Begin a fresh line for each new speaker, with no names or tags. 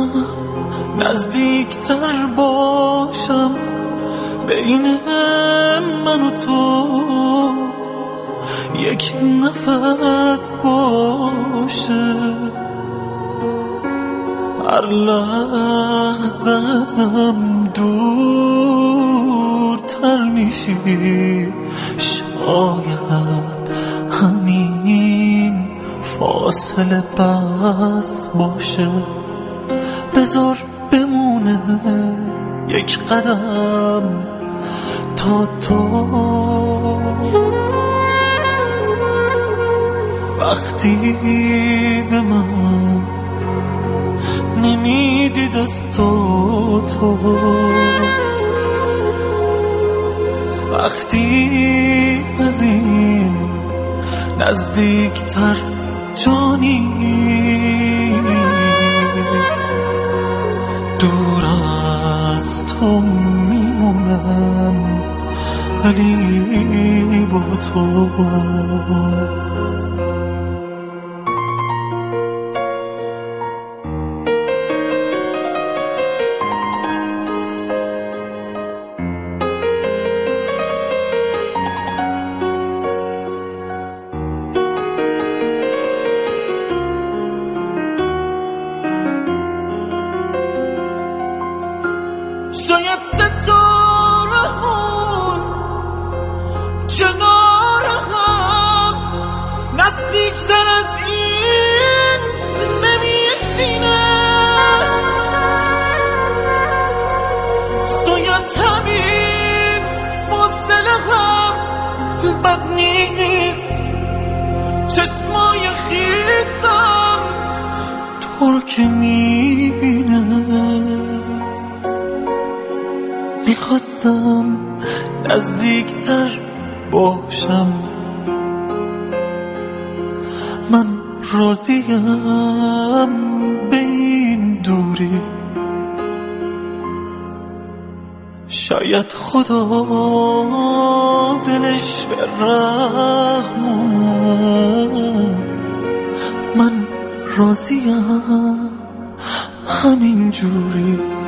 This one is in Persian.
نزدیکتر باشم بین من و تو، یک نفس باشه. هر لحظه ازم دورتر میشی، شاید همین فاصله بس باشه. بذار بمونه یک قدم تا تو، وقتی به من نمیدی دستو تو، وقتی از این نزدیکتر جانیست، دور از تو میمونم ولی با تو. شاید ستاره‌مون کنار هم نزدیکتر از این نمیشینه، شاید همین فاصله هم بد نیست. چشمای خیسم تو رو که میبینه، میخواستم نزدیکتر باشم. من راضیم به این دوری، شاید خدا دلش به رحم اومد. من راضیم همین جوری.